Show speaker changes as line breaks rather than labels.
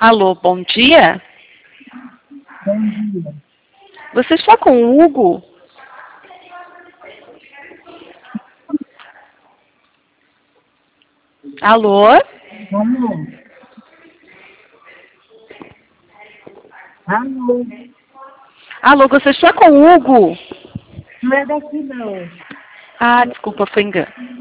Alô, bom dia.
Bom dia.
Você está com o Hugo? Alô?
Alô? Alô?
Alô, você está com o Hugo?
Não é daqui, não.
Ah, desculpa, foi engano.